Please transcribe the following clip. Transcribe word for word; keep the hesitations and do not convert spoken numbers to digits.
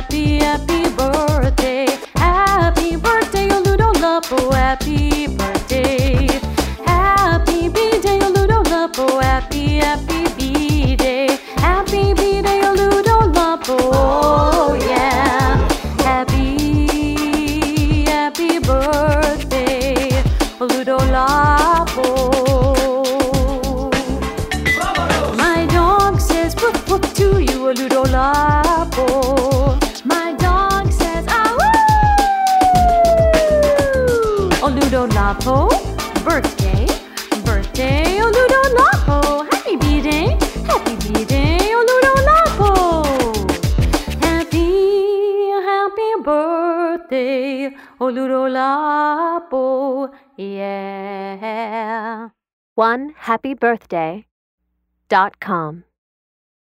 happy, happy birthday. Happy birthday, oh Ludo Lapo, happy birthday. Happy B-Day, oh Ludo Lapo, happy, happy B-Day. Happy B-Day, oh Ludo Lapo, oh yeah. Happy, happy birthday, oh Ludo Lapo. My dog says whoop whoop to you, oh Ludo Lapo. My dog says ah woo. Oh Ludo Lapo, birthday, birthday, oh Ludo Lapo. Happy B-Day, happy B-Day, oh Ludo Lapo. Happy, happy birthday, oh Ludo Lapo, yeah. one happy birthday dot com